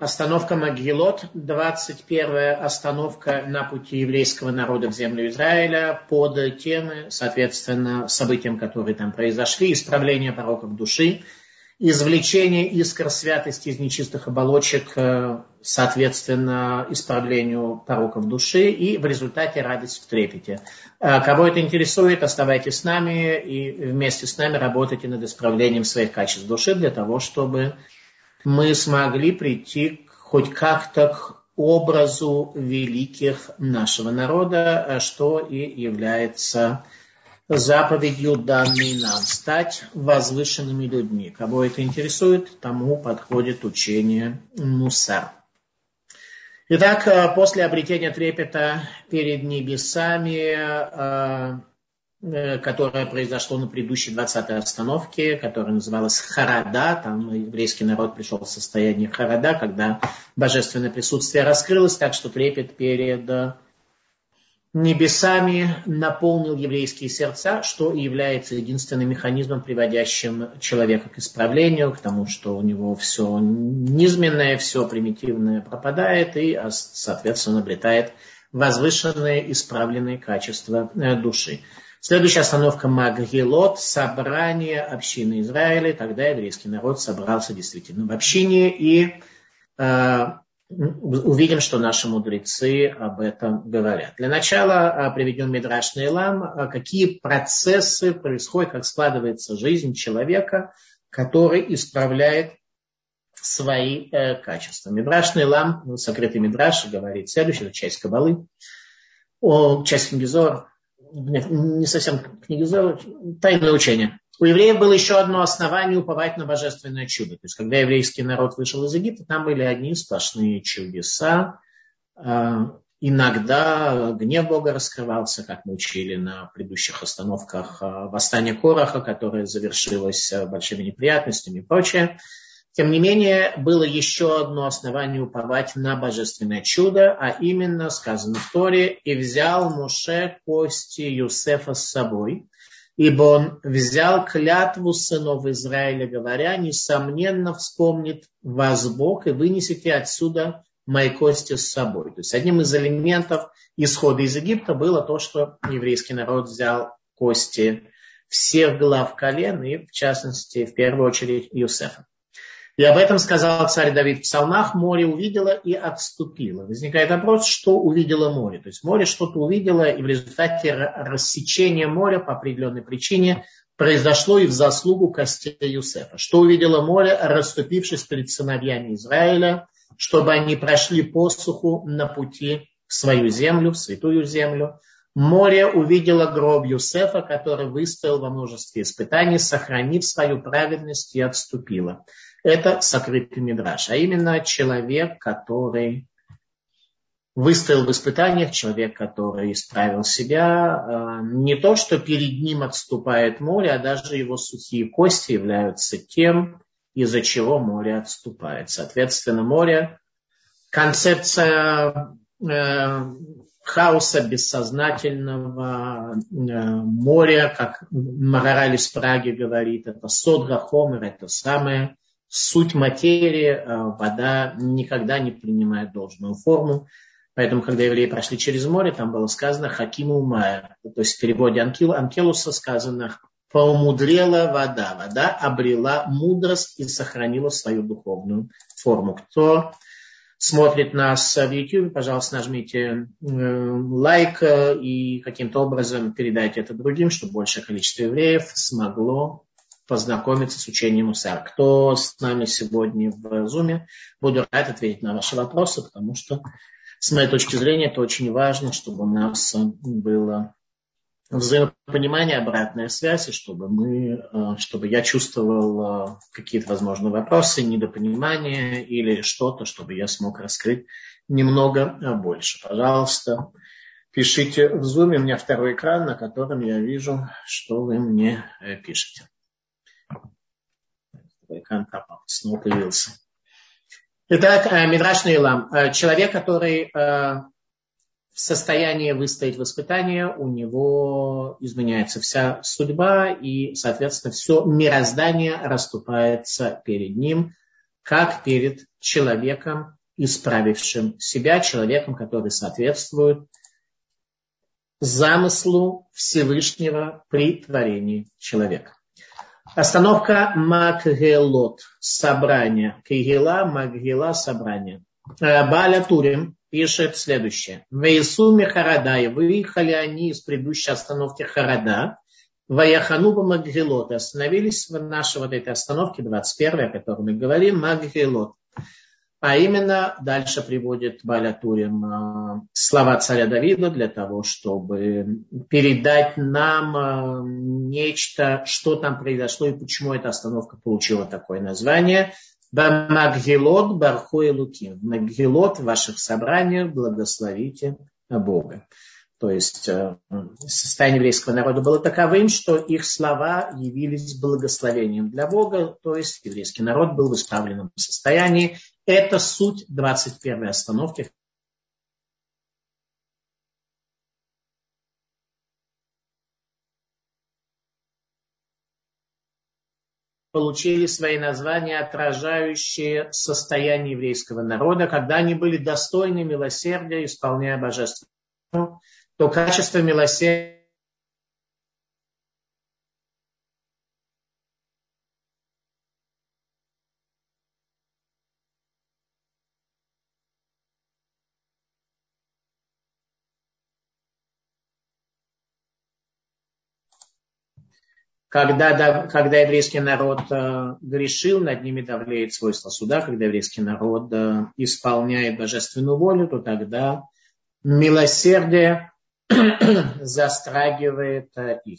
Остановка Магилот, 21-я остановка на пути еврейского народа в землю Израиля под темы, соответственно, событиям, которые там произошли, исправление пороков души, извлечение искр святости из нечистых оболочек, соответственно, исправлению пороков души и в результате радость в трепете. Кого это интересует, оставайтесь с нами и вместе с нами работайте над исправлением своих качеств души для того, чтобы мы смогли прийти хоть как-то к образу великих нашего народа, что и является заповедью, данной нам, стать возвышенными людьми. Кого это интересует, тому подходит учение Мусар. Итак, после обретения трепета перед небесами, которое произошло на предыдущей 20-й остановке, которая называлась Харада. Там еврейский народ пришел в состояние Харада, когда божественное присутствие раскрылось, так что трепет перед небесами наполнил еврейские сердца, что является единственным механизмом, приводящим человека к исправлению, к тому, что у него все низменное, все примитивное пропадает и, соответственно, обретает возвышенные, исправленные качества души. Следующая остановка Магилот, собрание общины Израиля. Тогда еврейский народ собрался действительно в общине, и увидим, что наши мудрецы об этом говорят. Для начала приведем Мидраш Нейлам, какие процессы происходят, как складывается жизнь человека, который исправляет свои качества. Мидраш Нейлам, сокрытый Мидраш, говорит следующее, это часть Кабалы, часть Книгизор. Нет, не совсем книги Зора, тайное учение. У евреев было еще одно основание уповать на божественное чудо. То есть, когда еврейский народ вышел из Египта, там были одни сплошные чудеса. Иногда гнев Бога раскрывался, как мы учили на предыдущих остановках, восстание Кораха, которое завершилось большими неприятностями и прочее. Тем не менее, было еще одно основание уповать на божественное чудо, а именно, сказано в Торе, «И взял Моше кости Юсефа с собой, ибо он взял клятву сынов Израиля, говоря, несомненно вспомнит вас Бог, и вынесете отсюда мои кости с собой». То есть, одним из элементов исхода из Египта было то, что еврейский народ взял кости всех глав колен, и, в частности, в первую очередь, Юсефа. И об этом сказал царь Давид в псалмах: море увидело и отступило. Возникает вопрос, что увидело море. То есть море что-то увидело, и в результате рассечения моря по определенной причине произошло и в заслугу костей Юсефа. Что увидело море, расступившись перед сыновьями Израиля, чтобы они прошли по суху на пути в свою землю, в святую землю. Море увидело гроб Юсефа, который выстоял во множестве испытаний, сохранив свою праведность, и отступило. Это сокрытый мидраш, а именно человек, который выстоял в испытаниях, человек, который исправил себя. Не то, что перед ним отступает море, а даже его сухие кости являются тем, из-за чего море отступает. Соответственно, море, концепция хаоса бессознательного моря, как Магараль из Праги говорит, это содра хомер, это самое суть материи. Вода никогда не принимает должную форму. Поэтому, когда евреи прошли через море, там было сказано «хакиму мая». То есть в переводе Анкелуса сказано «поумудрела вода». Вода обрела мудрость и сохранила свою духовную форму. Кто смотрит нас в YouTube, пожалуйста, нажмите лайк и каким-то образом передайте это другим, чтобы большее количество евреев смогло познакомиться с учением Мусар. Кто с нами сегодня в Zoom, буду рад ответить на ваши вопросы, потому что, с моей точки зрения, это очень важно, чтобы у нас было взаимопонимание, обратная связь, и чтобы я чувствовал какие-то возможные вопросы, недопонимания или что-то, чтобы я смог раскрыть немного больше. Пожалуйста, пишите в Zoom. У меня второй экран, на котором я вижу, что вы мне пишете. Экран пропал, снова появился. Итак, Мидраш Нейлам. Человек, который в состоянии выстоять в испытании, у него изменяется вся судьба, и, соответственно, все мироздание расступается перед ним. как перед человеком, исправившим себя, человеком, который соответствует замыслу Всевышнего при творении человека. Остановка Макгелот, собрание. Кигела, Макгела, собрание. Бааля Турим пишет следующее. Вейсуми Харада, и выехали они из предыдущей остановки Харада, Ваяхануба Макгелот, остановились в нашей вот этой остановке, 21-й, о которой мы говорим, Макгелот. А именно, дальше приводит Бааля Турим слова царя Давида для того, чтобы передать нам нечто, что там произошло и почему эта остановка получила такое название. Макгелот барху элуким. В Макгелот, в ваших собраниях, благословите Бога. То есть состояние еврейского народа было таковым, что их слова явились благословением для Бога, то есть еврейский народ был в исправленном состоянии. Это суть 21-й остановки. Получили свои названия, отражающие состояние еврейского народа, когда они были достойны милосердия, исполняя божественную, то качество милосердия когда еврейский народ грешил, над ними давлеет свойство суда, когда еврейский народ исполняет божественную волю, то тогда милосердие застрагивает их.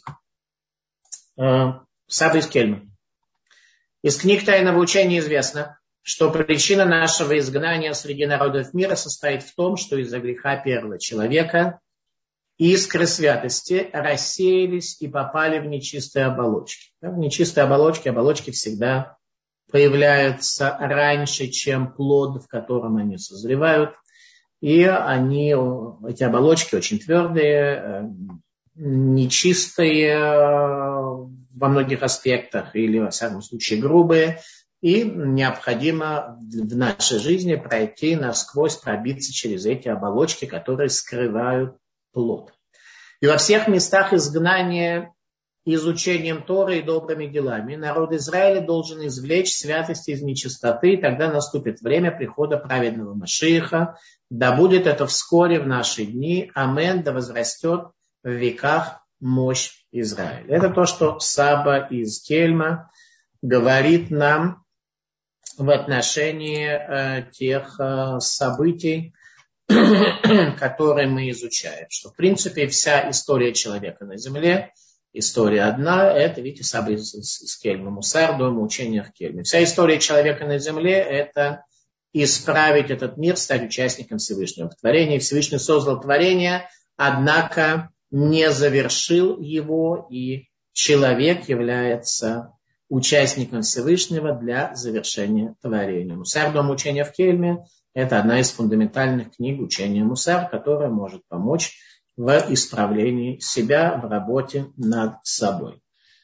Саба из Кельма. Из книг Тайного учения известно, что причина нашего изгнания среди народов мира состоит в том, что из-за греха первого человека искры святости рассеялись и попали в нечистые оболочки. В нечистые оболочки всегда появляются раньше, чем плод, в котором они созревают. И эти оболочки очень твердые, нечистые во многих аспектах или, во всяком случае, грубые. И необходимо в нашей жизни пройти насквозь, пробиться через эти оболочки, которые скрывают плод. И во всех местах изгнания изучением Торы и добрыми делами народ Израиля должен извлечь святость из нечистоты, и тогда наступит время прихода праведного Машиаха. Да будет это вскоре в наши дни. Амен, да возрастет в веках мощь Израиля. Это то, что Саба из Кельма говорит нам в отношении тех событий, которые мы изучаем. Что, в принципе, вся история человека на земле, история одна, это, видите, Саба из Кельма, Мусар, дома учения в Кельме. Вся история человека на земле – это исправить этот мир, стать участником Всевышнего в творении. Всевышний создал творение, однако не завершил его, и человек является участником Всевышнего для завершения творения. Мусар, дом учения в Кельме – это одна из фундаментальных книг учения Мусар, которая может помочь в исправлении себя, в работе над собой.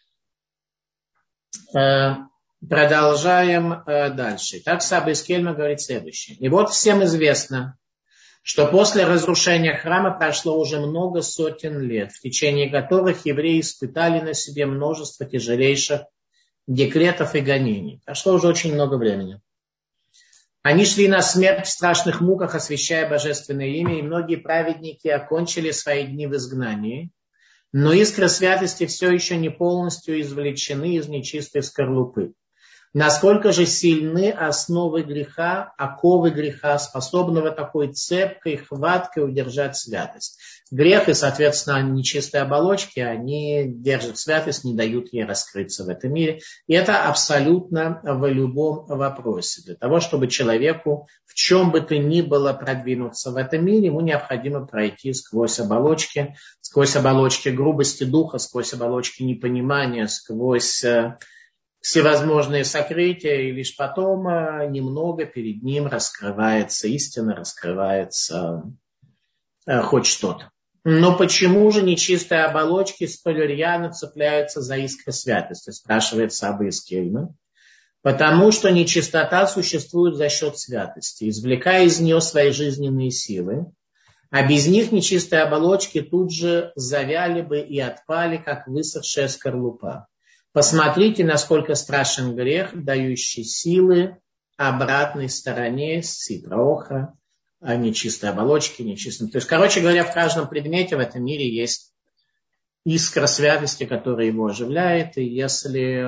Продолжаем дальше. Так Саба из Кельма говорит следующее. И вот всем известно, что после разрушения храма прошло уже много сотен лет, в течение которых евреи испытали на себе множество тяжелейших декретов и гонений. Прошло уже очень много времени. Они шли на смерть в страшных муках, освящая божественное имя, и многие праведники окончили свои дни в изгнании. Но искры святости все еще не полностью извлечены из нечистой скорлупы. Насколько же сильны основы греха, оковы греха, способного такой цепкой, хваткой удержать святость. Грех и, соответственно, нечистые оболочки, они держат святость, не дают ей раскрыться в этом мире. И это абсолютно в любом вопросе. Для того, чтобы человеку в чем бы то ни было продвинуться в этом мире, ему необходимо пройти сквозь оболочки грубости духа, сквозь оболочки непонимания, сквозь всевозможные сокрытия, и лишь потом немного перед ним раскрывается истина, раскрывается хоть что-то. Но почему же нечистые оболочки столь рьяно цепляются за искры святости, спрашивает Саба из Кельма. Потому что нечистота существует за счет святости, извлекая из нее свои жизненные силы, а без них нечистые оболочки тут же завяли бы и отпали, как высохшая скорлупа. Посмотрите, насколько страшен грех, дающий силы обратной стороне ситра-охра, нечистой оболочки, нечистым. То есть, короче говоря, в каждом предмете в этом мире есть искра святости, которая его оживляет. И если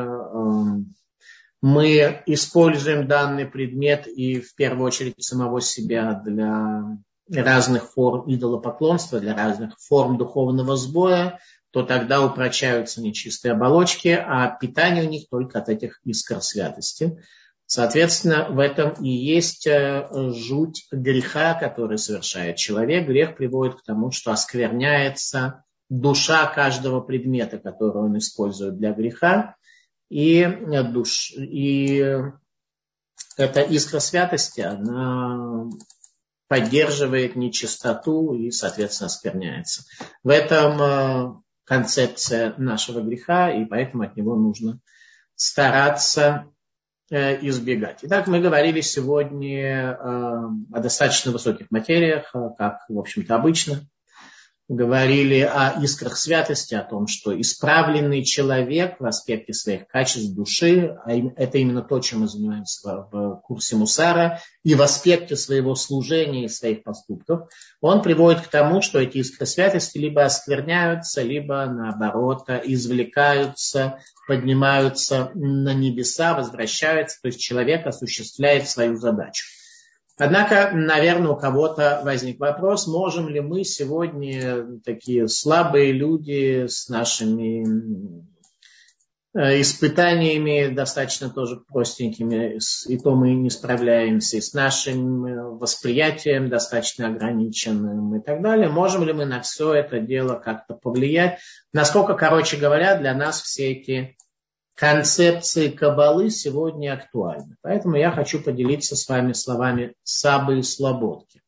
мы используем данный предмет и в первую очередь самого себя для разных форм идолопоклонства, для разных форм духовного сбоя, то тогда упрочаются нечистые оболочки, а питание у них только от этих искр святости. Соответственно, в этом и есть жуть греха, который совершает человек. Грех приводит к тому, что оскверняется душа каждого предмета, который он использует для греха. И эта искра святости, она поддерживает нечистоту и, соответственно, оскверняется. В этом концепция нашего греха, и поэтому от него нужно стараться избегать. Итак, мы говорили сегодня о достаточно высоких материях, как, в общем-то, обычно. Говорили о искрах святости, о том, что исправленный человек в аспекте своих качеств души, а это именно то, чем мы занимаемся в курсе Мусара, и в аспекте своего служения и своих поступков, он приводит к тому, что эти искры святости либо оскверняются, либо, наоборот, извлекаются, поднимаются на небеса, возвращаются, то есть человек осуществляет свою задачу. Однако, наверное, у кого-то возник вопрос, можем ли мы сегодня, такие слабые люди с нашими испытаниями, достаточно тоже простенькими, и то мы не справляемся, и с нашим восприятием достаточно ограниченным и так далее, можем ли мы на все это дело как-то повлиять? Насколько, короче говоря, для нас все эти концепции Каббалы сегодня актуальны. Поэтому я хочу поделиться с вами словами Сабы и Слободки.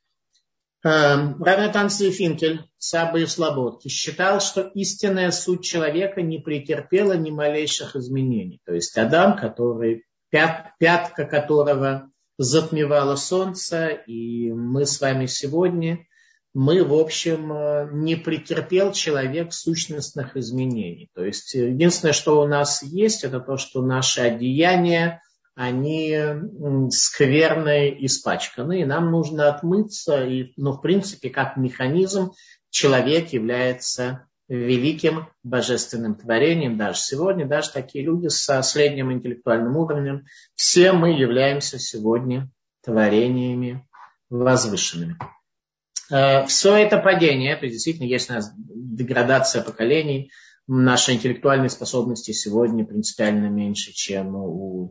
Рав Натан Финкель, Сабы и Слободки, считал, что истинная суть человека не претерпела ни малейших изменений. То есть Адам, который, пятка которого затмевало солнце, и мы с вами сегодня, мы, в общем, не претерпел человек сущностных изменений. То есть единственное, что у нас есть, это то, что наши одеяния, они скверны, испачканы, и нам нужно отмыться. Но, в принципе, как механизм, человек является великим божественным творением. Даже сегодня, даже такие люди со средним интеллектуальным уровнем, все мы являемся сегодня творениями возвышенными. Все это падение, то есть действительно есть у нас деградация поколений, наши интеллектуальные способности сегодня принципиально меньше, чем у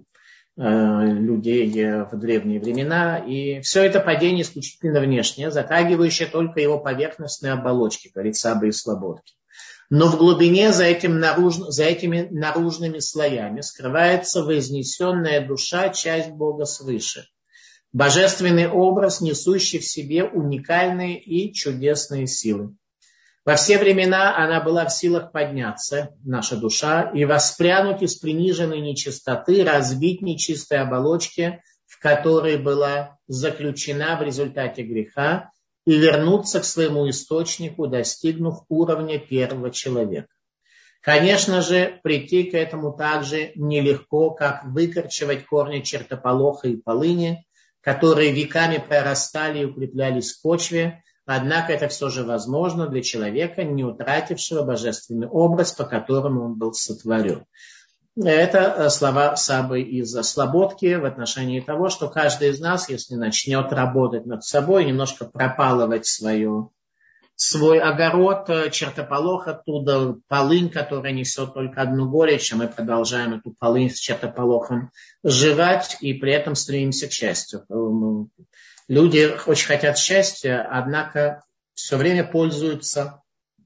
людей в древние времена. И все это падение исключительно внешнее, затрагивающее только его поверхностные оболочки, говорит Сабы и Слободки. Но в глубине за этими наружными слоями скрывается вознесенная душа, часть Бога свыше. Божественный образ, несущий в себе уникальные и чудесные силы. Во все времена она была в силах подняться, наша душа, и воспрянуть из приниженной нечистоты, разбить нечистые оболочки, в которые была заключена в результате греха, и вернуться к своему источнику, достигнув уровня первого человека. Конечно же, прийти к этому также нелегко, как выкорчевать корни чертополоха и полыни, которые веками прорастали и укреплялись в почве, однако это все же возможно для человека, не утратившего божественный образ, по которому он был сотворен. Это слова Сабы из Слободки в отношении того, что каждый из нас, если начнет работать над собой, немножко пропалывать свой огород, чертополох оттуда, полынь, которая несет только одну горечь, а мы продолжаем эту полынь с чертополохом жевать и при этом стремимся к счастью. Люди очень хотят счастья, однако все время пользуются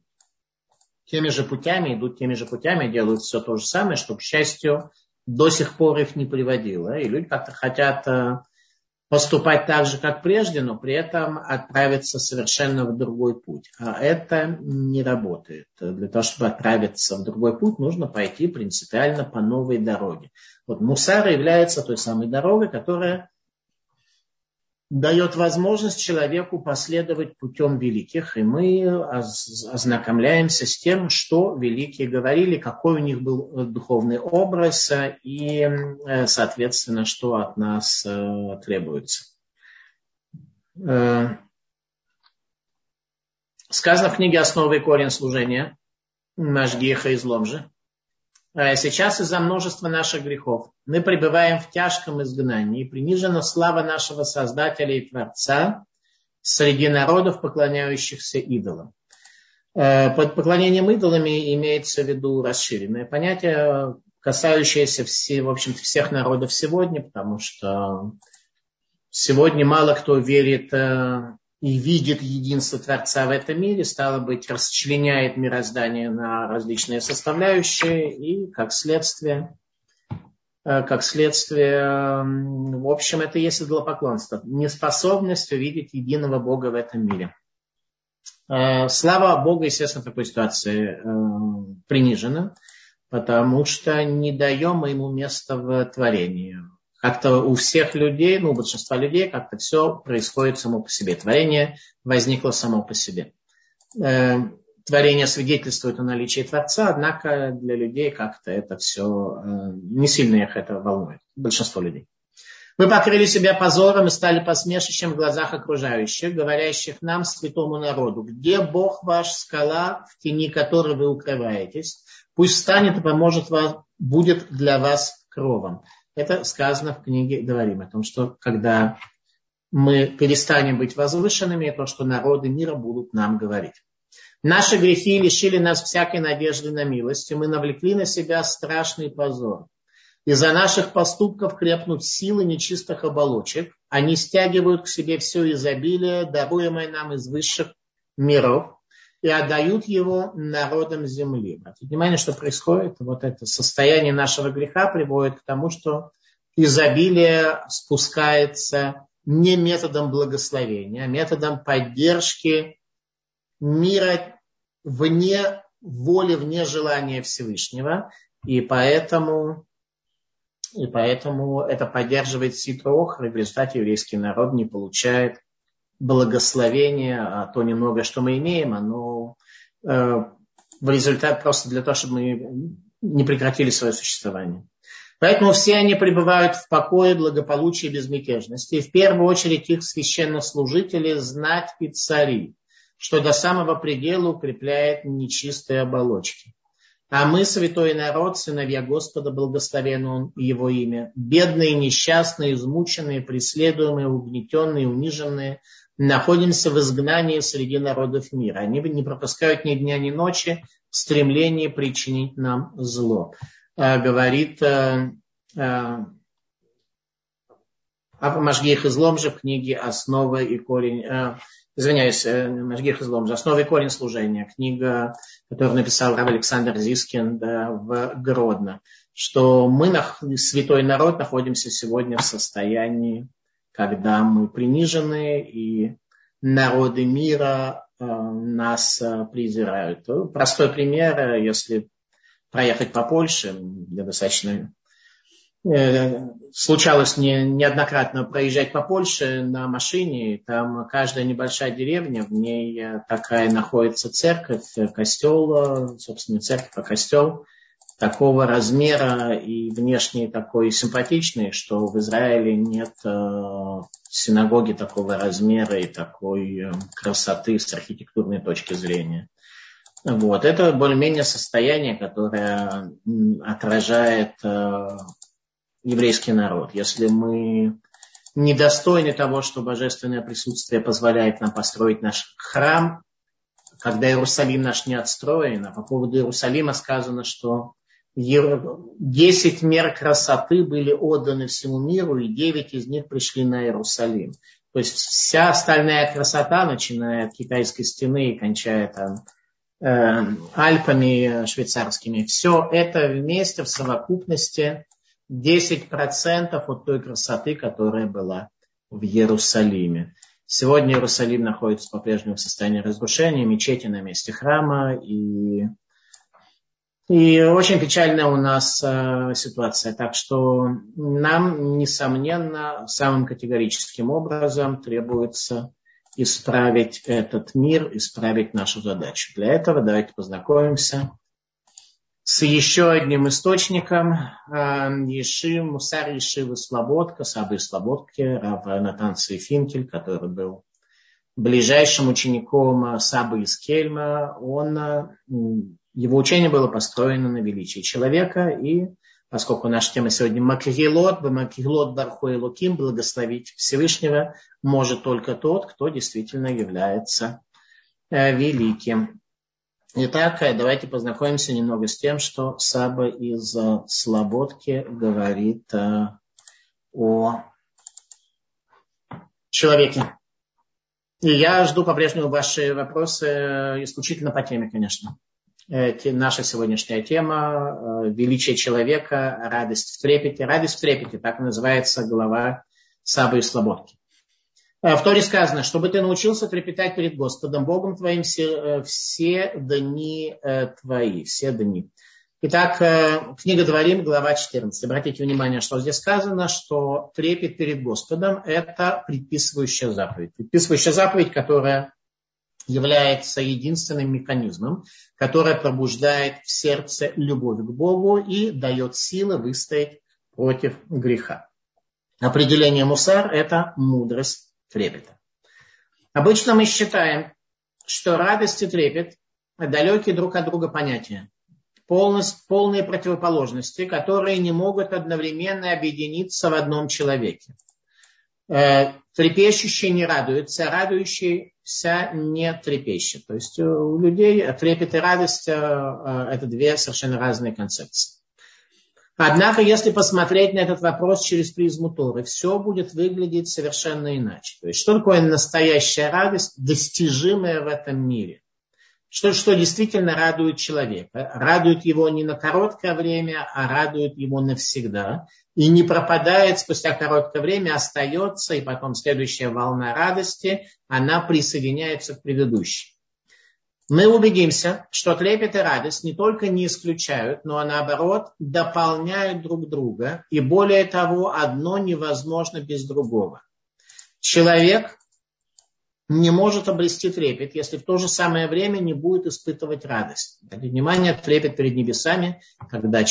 теми же путями, идут теми же путями, делают все то же самое, что, к счастью, до сих пор их не приводило. И люди как-то хотят поступать так же, как прежде, но при этом отправиться совершенно в другой путь. А это не работает. Для того, чтобы отправиться в другой путь, нужно пойти принципиально по новой дороге. Вот мусар является той самой дорогой, которая дает возможность человеку последовать путем великих. И мы ознакомляемся с тем, что великие говорили, какой у них был духовный образ и, соответственно, что от нас требуется. Сказано в книге «Основа и корень служения» Машгиха из Ломжи. Сейчас из-за множества наших грехов мы пребываем в тяжком изгнании, и принижена слава нашего Создателя и Творца среди народов, поклоняющихся идолам. Под поклонением идолами имеется в виду расширенное понятие, касающееся в общем-то, всех народов сегодня, потому что сегодня мало кто верит и видит единство Творца в этом мире, стало быть, расчленяет мироздание на различные составляющие, и как следствие, в общем, это и есть идолопоклонство, неспособность увидеть единого Бога в этом мире. Слава Богу, естественно, в такой ситуации принижена, потому что не даем ему места в творении. Как-то у всех людей, у большинства людей, как-то все происходит само по себе. Творение возникло само по себе. Творение свидетельствует о наличии Творца, однако для людей как-то это все не сильно их это волнует. Большинство людей. Мы покрыли себя позором и стали посмешищем в глазах окружающих, говорящих нам, святому народу: где Бог ваш, скала, в тени которой вы укрываетесь? Пусть встанет и поможет вам, будет для вас кровом. Это сказано в книге Дворим, о том, что когда мы перестанем быть возвышенными, то, что народы мира будут нам говорить. Наши грехи лишили нас всякой надежды на милость, и мы навлекли на себя страшный позор. Из-за наших поступков крепнут силы нечистых оболочек, они стягивают к себе все изобилие, даруемое нам из высших миров, и отдают его народам земли. Обратите внимание, что происходит. Вот это состояние нашего греха приводит к тому, что изобилие спускается не методом благословения, а методом поддержки мира вне воли, вне желания Всевышнего. И поэтому это поддерживает ситро охра, и в результате еврейский народ не получает благословение, а то немного, что мы имеем, оно в результате просто для того, чтобы мы не прекратили свое существование. Поэтому все они пребывают в покое, благополучии и безмятежности. И в первую очередь их священнослужители, знать и цари, что до самого предела укрепляет нечистые оболочки. А мы, святой народ, сыновья Господа, благословен Он и Его имя, бедные, несчастные, измученные, преследуемые, угнетенные, униженные, находимся в изгнании среди народов мира. Они не пропускают ни дня, ни ночи в стремлении причинить нам зло. Говорит Машгих из Ломжи в книге «Основа и корень». Машгих из Ломжи. «Основа и корень служения». Книга, которую написал рав Александр Зискин в Гродно. Что мы, святой народ, находимся сегодня в состоянии, когда мы принижены, и народы мира нас презирают. Простой пример, если проехать по Польше, я достаточно случалось неоднократно проезжать по Польше на машине, там каждая небольшая деревня, в ней такая находится церковь, костел, собственно, церковь, а костел такого размера и внешне такой симпатичный, что в Израиле нет синагоги такого размера и такой красоты с архитектурной точки зрения. Вот. Это более-менее состояние, которое отражает еврейский народ. Если мы недостойны того, что божественное присутствие позволяет нам построить наш храм, когда Иерусалим наш не отстроен, а по поводу Иерусалима сказано, что 10 мер красоты были отданы всему миру, и 9 из них пришли на Иерусалим. То есть вся остальная красота, начиная от Китайской стены и кончая там Альпами швейцарскими, все это вместе в совокупности 10% от той красоты, которая была в Иерусалиме. Сегодня Иерусалим находится по-прежнему в состоянии разрушения, мечети на месте храма, и очень печальная у нас ситуация. Так что нам, несомненно, самым категорическим образом требуется исправить этот мир, исправить нашу задачу. Для этого давайте познакомимся с еще одним источником Мусар Ешивы Слободка, Сабы Слободки, рав Натан Цвейфинкель, который был ближайшим учеником Сабы из Кельма. Его учение было построено на величии человека, и поскольку наша тема сегодня Макгилот Барху Элоким, благословить Всевышнего может только тот, кто действительно является великим. Итак, давайте познакомимся немного с тем, что Саба из Слободки говорит о человеке. И я жду по-прежнему ваши вопросы исключительно по теме, конечно. Наша сегодняшняя тема – величие человека, радость в трепете. Радость в трепете, так называется глава Сабы из Слободки. В Торе сказано, чтобы ты научился трепетать перед Господом, Богом твоим все дни твои, все дни. Итак, книга Дворим, глава 14. Обратите внимание, что здесь сказано, что трепет перед Господом – это предписывающая заповедь. Предписывающая заповедь, которая является единственным механизмом, который пробуждает в сердце любовь к Богу и дает силы выстоять против греха. Определение мусар – это мудрость трепета. Обычно мы считаем, что радость и трепет – далекие друг от друга понятия, полные противоположности, которые не могут одновременно объединиться в одном человеке. Трепещущий не радуется, радующийся не трепещет. То есть у людей трепет и радость – это две совершенно разные концепции. Однако, если посмотреть на этот вопрос через призму Торы, все будет выглядеть совершенно иначе. То есть, что такое настоящая радость, достижимая в этом мире? Что действительно радует человека? Радует его не на короткое время, а радует его навсегда. И не пропадает спустя короткое время, остается, и потом следующая волна радости, она присоединяется к предыдущей. Мы убедимся, что трепет и радость не только не исключают, но наоборот дополняют друг друга. И более того, одно невозможно без другого. Человек не может обрести трепет, если в то же самое время не будет испытывать радость. Внимание, трепет перед небесами, когда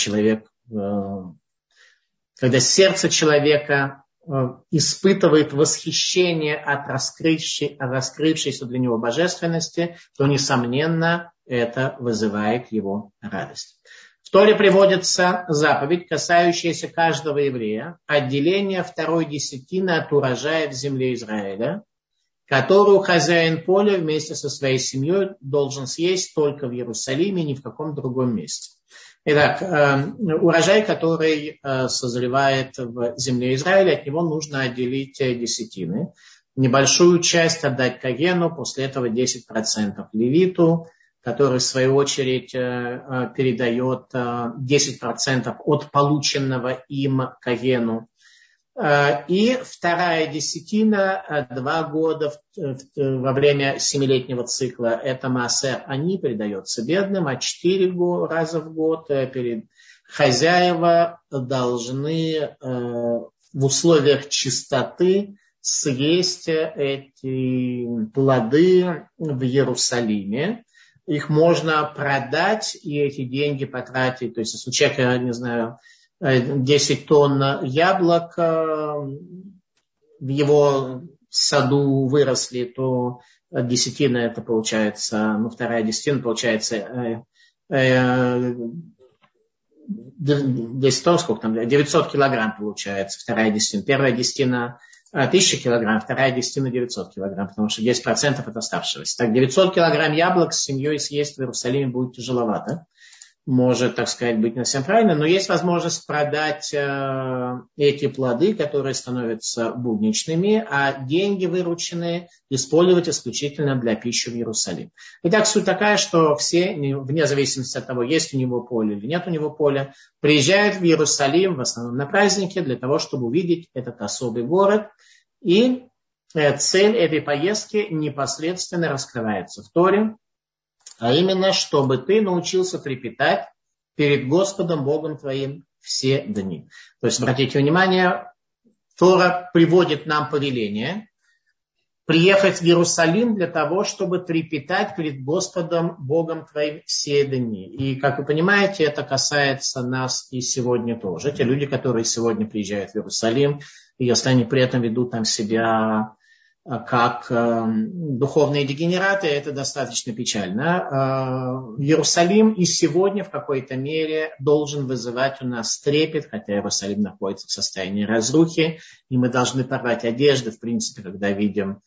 сердце человека испытывает восхищение от раскрывшейся для него божественности, то, несомненно, это вызывает его радость. В Торе приводится заповедь, касающаяся каждого еврея, отделение второй десятины от урожая в земле Израиля, которую хозяин поля вместе со своей семьей должен съесть только в Иерусалиме, ни в каком другом месте. Итак, урожай, который созревает в земле Израиля, от него нужно отделить десятины. Небольшую часть отдать Кагену, после этого 10% левиту, который в свою очередь передает 10% от полученного им Кагену. И вторая десятина, 2 года во время 7-летнего цикла, это маасер они передается бедным, а 4 раза в год хозяева должны в условиях чистоты съесть эти плоды в Иерусалиме. Их можно продать и эти деньги потратить. То есть, если у человека, не знаю, 10 тонн яблок в его саду выросли, то десятина это получается, вторая десятина получается 10 тонн, сколько там, 900 килограмм получается, вторая десятина. Первая десятина 1000 килограмм, вторая десятина 900 килограмм, потому что 10% от оставшегося. Так, 900 килограмм яблок с семьей съесть в Иерусалиме будет тяжеловато. Может, так сказать, быть не совсем правильно, но есть возможность продать эти плоды, которые становятся будничными, а деньги вырученные использовать исключительно для пищи в Иерусалим. Итак, суть такая, что все, вне зависимости от того, есть у него поле или нет у него поля, приезжают в Иерусалим в основном на праздники для того, чтобы увидеть этот особый город И цель этой поездки непосредственно раскрывается в Торе, а именно, чтобы ты научился трепетать перед Господом Богом твоим все дни. То есть, обратите внимание, Тора приводит нам повеление приехать в Иерусалим для того, чтобы трепетать перед Господом Богом твоим все дни. И, как вы понимаете, это касается нас и сегодня тоже. Те люди, которые сегодня приезжают в Иерусалим, и если они при этом ведут там себя как духовные дегенераты, это достаточно печально. Иерусалим и сегодня в какой-то мере должен вызывать у нас трепет, хотя Иерусалим находится в состоянии разрухи, и мы должны порвать одежды, в принципе, когда видим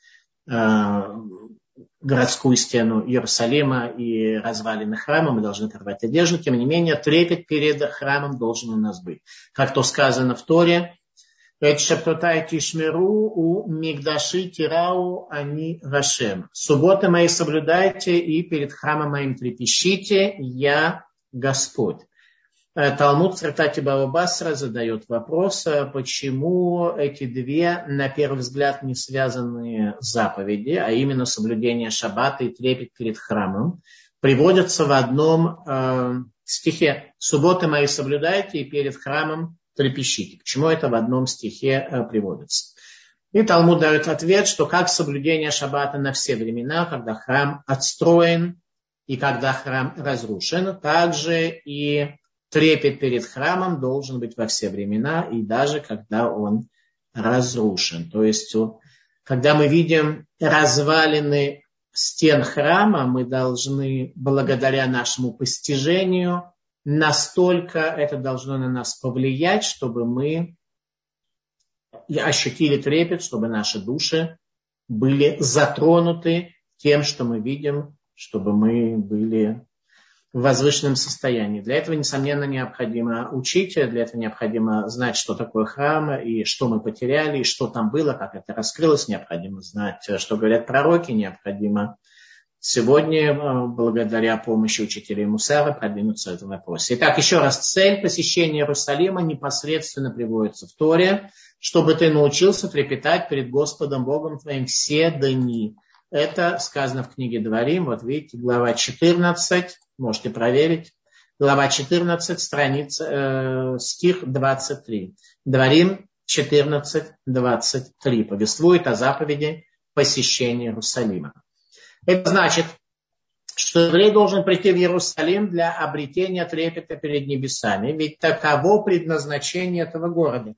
городскую стену Иерусалима и развалины храма, мы должны порвать одежду. Тем не менее, трепет перед храмом должен у нас быть. Как то сказано в Торе, «Эт шептотай тишмеру у мигдаши тирау ани гашем». «Субботы мои соблюдайте и перед храмом моим трепещите, я Господь». Талмуд в трактате Бава Басра задает вопрос, почему эти две, на первый взгляд, не связанные заповеди, а именно соблюдение шаббата и трепет перед храмом, приводятся в одном стихе. «Субботы мои соблюдайте и перед храмом трепещите». Почему это в одном стихе приводится? И Талмуд дает ответ, что как соблюдение шаббата на все времена, когда храм отстроен и когда храм разрушен, также и трепет перед храмом должен быть во все времена и даже когда он разрушен. То есть, когда мы видим развалины стен храма, мы должны, благодаря нашему постижению, настолько это должно на нас повлиять, чтобы мы ощутили трепет, чтобы наши души были затронуты тем, что мы видим, чтобы мы были в возвышенном состоянии. Для этого, несомненно, необходимо учить, для этого необходимо знать, что такое храм, и что мы потеряли, и что там было, как это раскрылось, необходимо знать, что говорят пророки, необходимо сегодня, благодаря помощи учителей Мусара, продвинуться в этом вопросе. Итак, еще раз, цель посещения Иерусалима непосредственно приводится в Торе, чтобы ты научился трепетать перед Господом Богом твоим все дни. Это сказано в книге Дворим, вот видите, глава 14, можете проверить, глава 14, страница, стих 23. Дворим 14, 23 повествует о заповеди посещения Иерусалима. Это значит, что еврей должен прийти в Иерусалим для обретения трепета перед небесами, ведь таково предназначение этого города.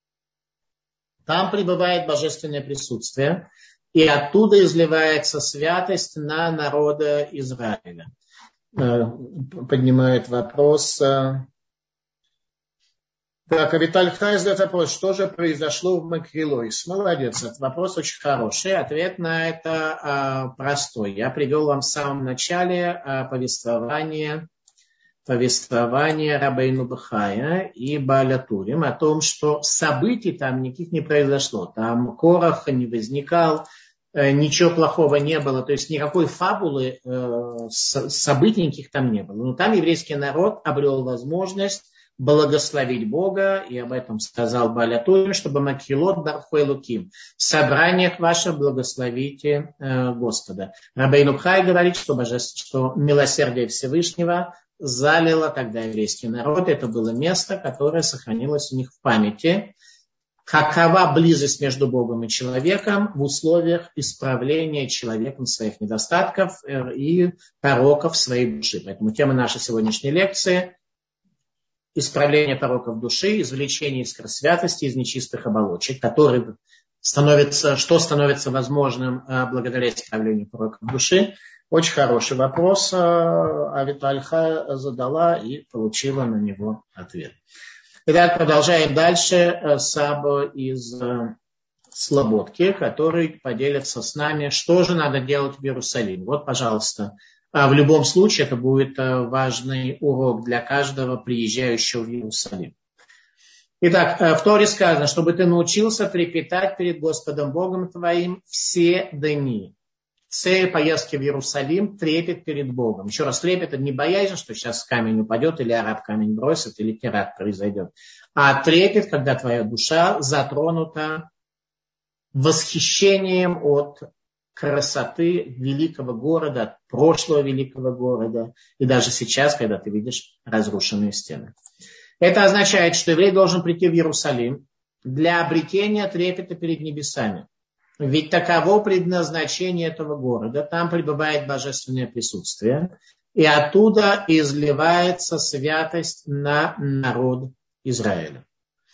Там пребывает божественное присутствие, и оттуда изливается святость на народа Израиля. Поднимает вопрос. Так, Виталий Хай задает вопрос, что же произошло в Макрилойс? Молодец, этот вопрос очень хороший. Ответ на это простой. Я привел вам в самом начале повествование Рабейну Бахая и Бааля Турим о том, что событий там никаких не произошло. Там Корах не возникал, ничего плохого не было, то есть никакой фабулы, событий никаких там не было. Но там еврейский народ обрел возможность благословить Бога, и об этом сказал Бааля Турим, чтобы Макхилот Бархой Луким. В собраниях ваших благословите Господа. Рабейну Бхай говорит, что милосердие Всевышнего залило тогда еврейский народ. Это было место, которое сохранилось у них в памяти. Какова близость между Богом и человеком в условиях исправления человеком своих недостатков и пороков своей души. Поэтому тема нашей сегодняшней лекции – исправление пороков души, извлечение искр святости из нечистых оболочек, что становится возможным благодаря исправлению пороков души. Очень хороший вопрос, Авитальха задала и получила на него ответ. Итак, продолжаем дальше. Сабо из Слободки, который поделится с нами, что же надо делать в Иерусалиме. Вот, пожалуйста. В любом случае, это будет важный урок для каждого приезжающего в Иерусалим. Итак, в Торе сказано, чтобы ты научился трепетать перед Господом Богом твоим все дни. Цель поездки в Иерусалим – трепет перед Богом. Еще раз, трепет – это не боязнь, что сейчас камень упадет, или араб камень бросит, или теракт произойдет. А трепет, когда твоя душа затронута восхищением от красоты великого города, от прошлого великого города, и даже сейчас, когда ты видишь разрушенные стены. Это означает, что еврей должен прийти в Иерусалим для обретения трепета перед небесами. Ведь таково предназначение этого города. Там пребывает божественное присутствие, и оттуда изливается святость на народ Израиля.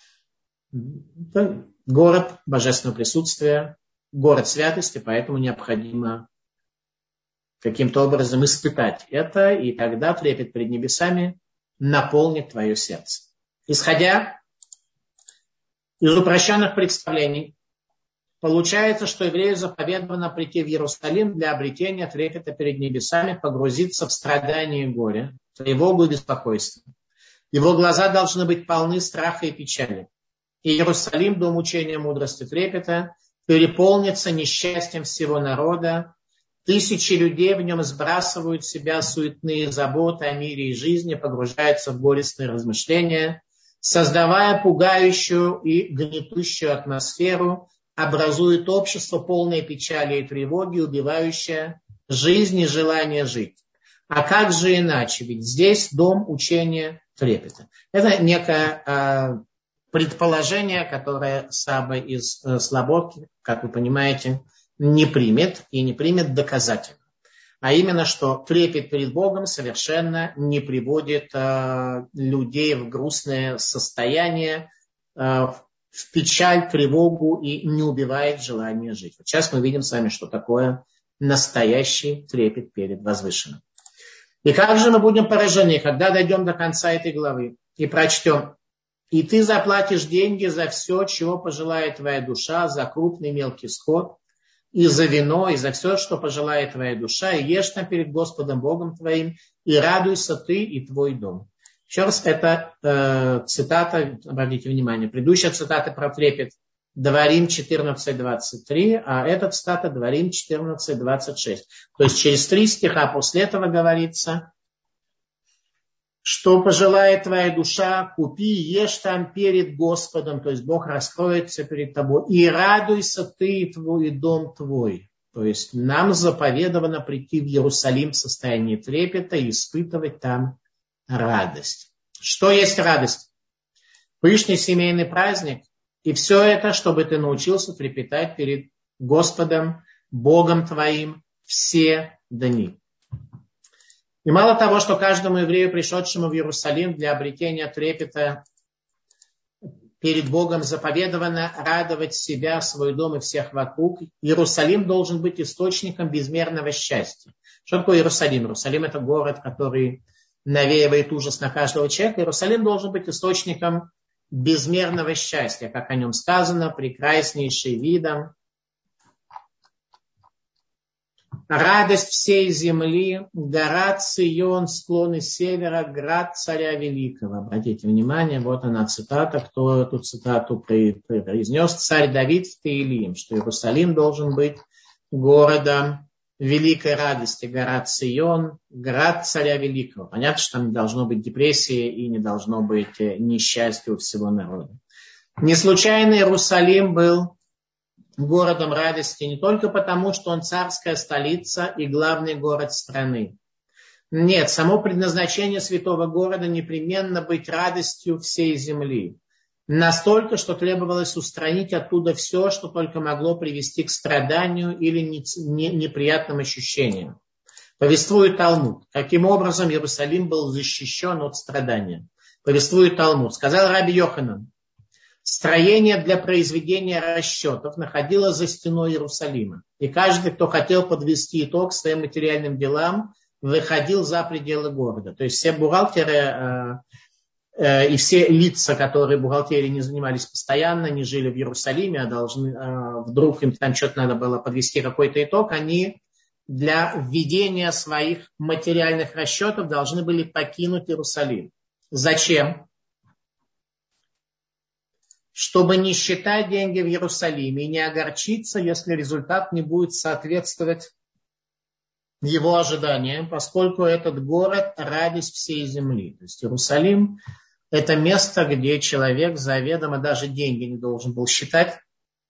Это город божественного присутствия, город святости, поэтому необходимо каким-то образом испытать это, и тогда трепет перед небесами наполнит твое сердце. Исходя из упрощенных представлений, получается, что еврею заповедано прийти в Иерусалим для обретения трепета перед небесами, погрузиться в страдания и горе, тревогу и беспокойство. Его глаза должны быть полны страха и печали. И Иерусалим, дом учения, мудрости, трепета, переполнится несчастьем всего народа. Тысячи людей в нем сбрасывают с себя суетные заботы о мире и жизни, погружаются в горестные размышления, создавая пугающую и гнетущую атмосферу, образует общество, полное печали и тревоги, убивающее жизнь и желание жить. А как же иначе? Ведь здесь дом учения трепета. Это некое предположение, которое Саба из Слободки, как вы понимаете, не примет и не примет доказательно. А именно, что трепет перед Богом совершенно не приводит людей в грустное состояние, в печаль, тревогу и не убивает желание жить. Вот сейчас мы видим с вами, что такое настоящий трепет перед возвышенным. И как же мы будем поражены, когда дойдем до конца этой главы и прочтем: «И ты заплатишь деньги за все, чего пожелает твоя душа, за крупный мелкий скот, и за вино, и за все, что пожелает твоя душа, и ешь там перед Господом Богом твоим, и радуйся ты и твой дом». Еще раз, это цитата, обратите внимание, предыдущая цитата про трепет Дворим 14:23, а эта цитата Дворим 14:26. То есть через 3 стиха после этого говорится: что пожелает твоя душа, купи, ешь там перед Господом, то есть Бог раскроется перед тобой, и радуйся ты и твой дом твой. То есть нам заповедано прийти в Иерусалим в состоянии трепета и испытывать там радость. Что есть радость? Пышный семейный праздник. И все это, чтобы ты научился трепетать перед Господом, Богом твоим все дни. И мало того, что каждому еврею, пришедшему в Иерусалим для обретения трепета перед Богом, заповедано радовать себя, свой дом и всех вокруг, Иерусалим должен быть источником безмерного счастья. Что такое Иерусалим? Иерусалим – это город, который навеивает ужас на каждого человека. Иерусалим должен быть источником безмерного счастья, как о нем сказано, прекраснейший видом. Радость всей земли, гора Цион, склоны севера, град царя великого. Обратите внимание, вот она цитата, кто эту цитату произнес: царь Давид в Теилим, что Иерусалим должен быть городом великой радости, гора Цион, град царя великого. Понятно, что там не должно быть депрессии и не должно быть несчастья у всего народа. Не случайно Иерусалим был городом радости не только потому, что он царская столица и главный город страны. Нет, само предназначение святого города непременно быть радостью всей земли. Настолько, что требовалось устранить оттуда все, что только могло привести к страданию или неприятным ощущениям. Повествует Талмуд, каким образом Иерусалим был защищен от страдания. Повествует Талмуд. Сказал Раби Йоханан: строение для произведения расчетов находилось за стеной Иерусалима. И каждый, кто хотел подвести итог своим материальным делам, выходил за пределы города. То есть все бухгалтеры и все лица, которые бухгалтерией не занимались постоянно, не жили в Иерусалиме, а должны, вдруг им там что-то надо было подвести какой-то итог, они для введения своих материальных расчетов должны были покинуть Иерусалим. Зачем? Чтобы не считать деньги в Иерусалиме и не огорчиться, если результат не будет соответствовать его ожиданиям, поскольку этот город – радость всей земли. То есть Иерусалим – это место, где человек заведомо даже деньги не должен был считать,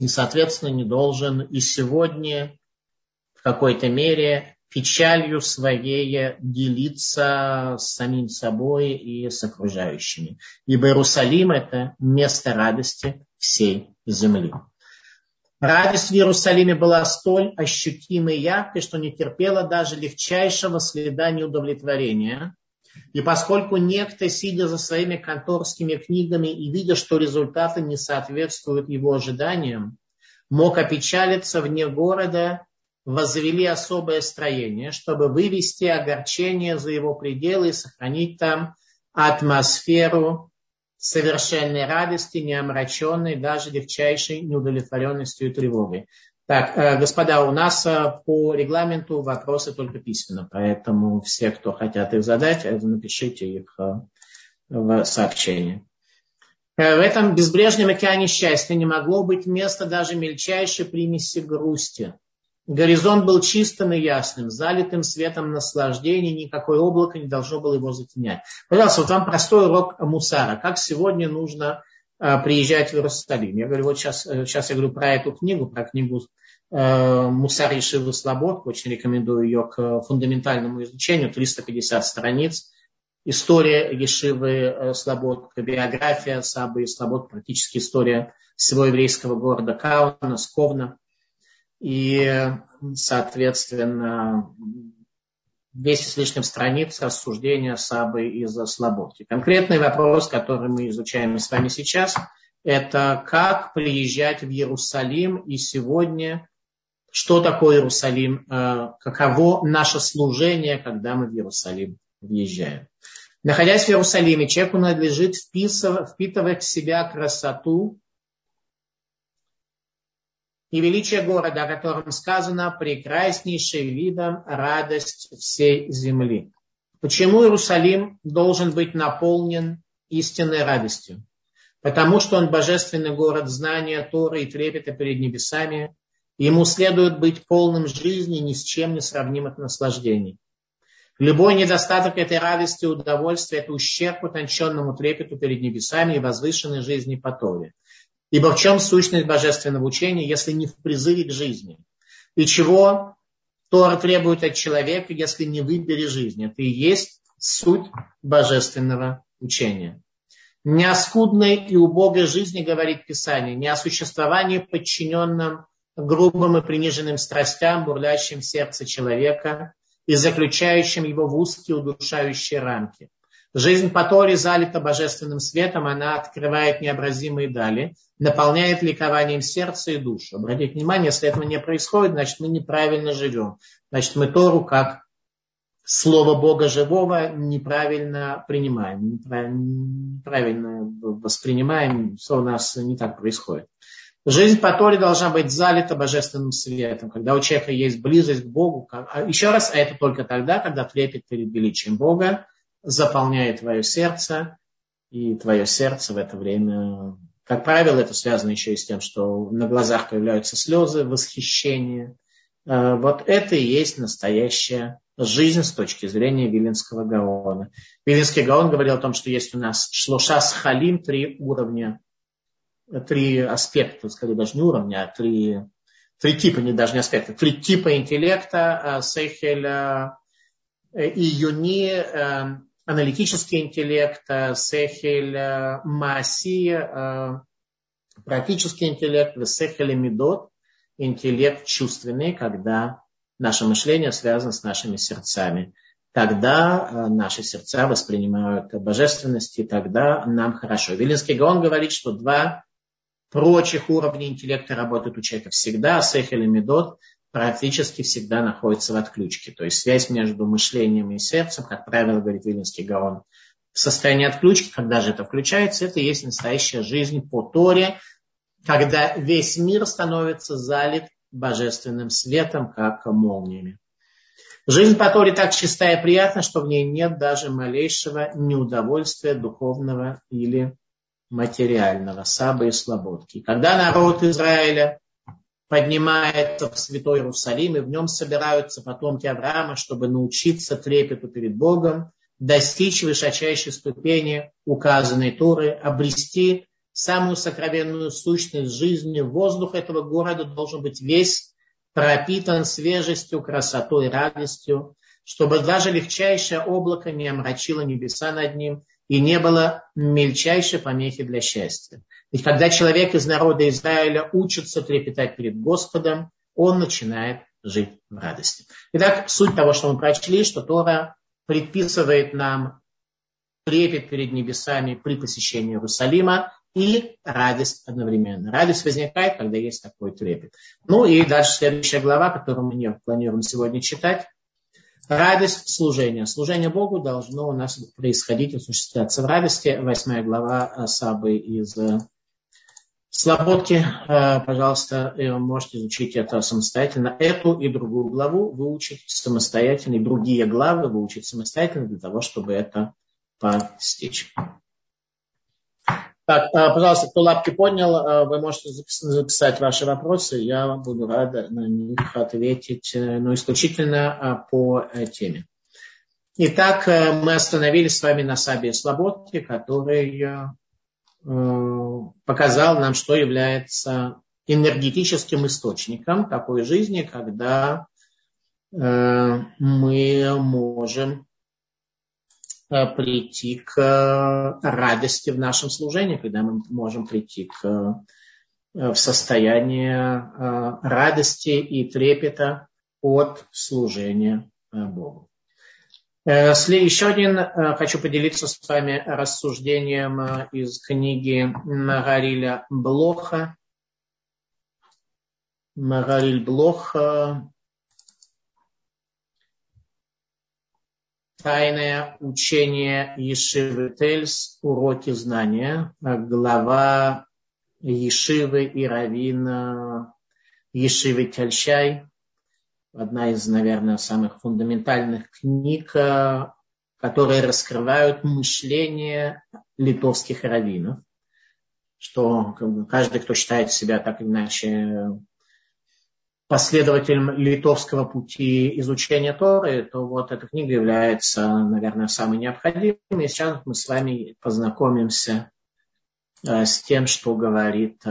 и, соответственно, не должен и сегодня в какой-то мере печалью своей делиться с самим собой и с окружающими. Ибо Иерусалим – это место радости всей земли. Радость в Иерусалиме была столь ощутимой и яркой, что не терпела даже легчайшего следа неудовлетворения. И поскольку некто, сидя за своими конторскими книгами и видя, что результаты не соответствуют его ожиданиям, мог опечалиться вне города, возвели особое строение, чтобы вывести огорчение за его пределы и сохранить там атмосферу совершенной радости, не омраченной даже легчайшей неудовлетворенностью и тревогой. Так, господа, у нас по регламенту вопросы только письменно, поэтому все, кто хотят их задать, напишите их в сообщении. В этом безбрежном океане счастья не могло быть места даже мельчайшей примеси грусти. Горизонт был чистым и ясным, залитым светом наслаждения, никакое облако не должно было его затенять. Пожалуйста, вот вам простой урок мусара. Как сегодня нужно приезжать в Иерусалим? Я говорю, вот сейчас я говорю про эту книгу, про книгу Мусар Ешивы Слободка. Очень рекомендую ее к фундаментальному изучению. 350 страниц. История Ешивы Слободка, биография Сабы Слободка, практически история всего еврейского города Кауна, Сковна. И, соответственно, 200 с лишним страниц рассуждения Сабы из Слободки. Конкретный вопрос, который мы изучаем с вами сейчас, это как приезжать в Иерусалим и сегодня, что такое Иерусалим, каково наше служение, когда мы в Иерусалим въезжаем. Находясь в Иерусалиме, человеку надлежит впитывать в себя красоту и величие города, о котором сказано, прекраснейший видом радость всей земли. Почему Иерусалим должен быть наполнен истинной радостью? Потому что он божественный город знания, Торы и трепета перед небесами. Ему следует быть полным жизни, ни с чем не сравнимых наслаждений. Любой недостаток этой радости и удовольствия – это ущерб утонченному трепету перед небесами и возвышенной жизни по Торе. Ибо в чем сущность божественного учения, если не в призыве к жизни? И чего Тора требует от человека, если не выбери жизнь? Это и есть суть божественного учения. Не о скудной и убогой жизни говорит Писание, не о существовании, подчиненном грубым и приниженным страстям, бурлящим в сердце человека и заключающим его в узкие удушающие рамки. Жизнь по Торе залита божественным светом, она открывает необразимые дали, наполняет ликованием сердце и душу. Обратите внимание, если этого не происходит, значит мы неправильно живем. Значит мы Тору как Слово Бога живого неправильно принимаем, неправильно воспринимаем, что у нас не так происходит. Жизнь по Торе должна быть залита божественным светом, когда у человека есть близость к Богу. Еще раз, это только тогда, когда трепет перед величием Бога заполняет твое сердце, и твое сердце в это время, как правило, это связано еще и с тем, что на глазах появляются слезы, восхищение. Вот это и есть настоящая жизнь с точки зрения Виленского Гаона. Виленский Гаон говорил о том, что есть у нас шлоша схалим, 3 уровня, 3 аспекта, скорее даже не уровня, а 3 типа, не даже не аспекта, 3 типа интеллекта, сехель и юни, аналитический интеллект, сехель мааси, практический интеллект, сехель мидот, интеллект чувственный, когда наше мышление связано с нашими сердцами. Тогда наши сердца воспринимают божественность, и тогда нам хорошо. Виленский Гаон говорит, что 2 прочих уровня интеллекта работают у человека всегда, сехель и мидот практически всегда находится в отключке. То есть связь между мышлением и сердцем, как правило, говорит Виленский Гаон, в состоянии отключки, когда же это включается, это и есть настоящая жизнь по Торе, когда весь мир становится залит божественным светом, как молниями. Жизнь по Торе так чиста и приятна, что в ней нет даже малейшего неудовольствия духовного или материального, Сабы и Слободки. Когда народ Израиля поднимается в святой Иерусалим, и в нем собираются потомки Авраама, чтобы научиться трепету перед Богом, достичь высочайшей ступени указанной Торы, обрести самую сокровенную сущность жизни. Воздух этого города должен быть весь пропитан свежестью, красотой, радостью, чтобы даже легчайшее облако не омрачило небеса над ним и не было мельчайшей помехи для счастья. Ведь когда человек из народа Израиля учится трепетать перед Господом, он начинает жить в радости. Итак, суть того, что мы прочли, что Тора предписывает нам трепет перед небесами при посещении Иерусалима и радость одновременно. Радость возникает, когда есть такой трепет. Ну и дальше следующая глава, которую мы не планируем сегодня читать. Радость служения. Служение Богу должно у нас происходить, осуществляться в радости. 8 глава Сабы из Слободки. Пожалуйста, можете изучить это самостоятельно. Эту и другую главу выучить самостоятельно, и другие главы выучить самостоятельно для того, чтобы это постичь. Так, пожалуйста, кто лапки поднял, вы можете записать ваши вопросы. Я буду рада на них ответить, но исключительно по теме. Итак, мы остановились с вами на Сабе Слободке, который показал нам, что является энергетическим источником такой жизни, когда мы можем прийти к радости в нашем служении, когда мы можем прийти в состояние радости и трепета от служения Богу. Еще один хочу поделиться с вами рассуждением из книги Магариля Блоха. Магариль Блох «Тайное учение Ешивы Тельс. Уроки знания». Глава Ешивы и раввин Ешивы Тельчай. Одна из, наверное, самых фундаментальных книг, которые раскрывают мышление литовских раввинов. Что каждый, кто считает себя так или иначе последователем литовского пути изучения Торы, то вот эта книга является, наверное, самой необходимой. И сейчас мы с вами познакомимся с тем, что говорит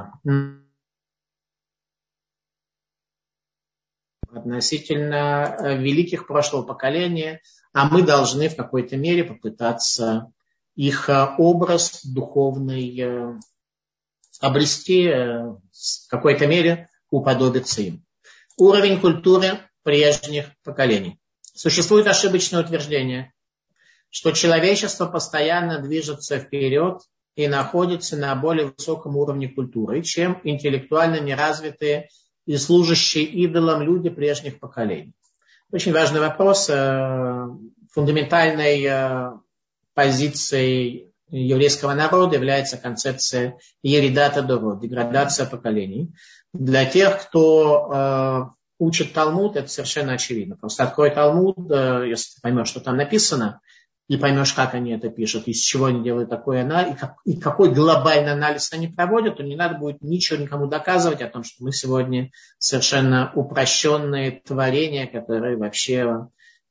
относительно великих прошлого поколения, а мы должны в какой-то мере попытаться их образ духовный обрести, в какой-то мере уподобиться им. Уровень культуры прежних поколений. Существует ошибочное утверждение, что человечество постоянно движется вперед и находится на более высоком уровне культуры, чем интеллектуально неразвитые и служащие идолам люди прежних поколений. Очень важный вопрос. Фундаментальной позицией еврейского народа является концепция еридата дород, деградация поколений. Для тех, кто учит Талмуд, это совершенно очевидно. Просто открой Талмуд, если ты поймешь, что там написано, и поймешь, как они это пишут, из чего они делают такой анализ, и какой глобальный анализ они проводят, то не надо будет ничего никому доказывать о том, что мы сегодня совершенно упрощенные творения, которые вообще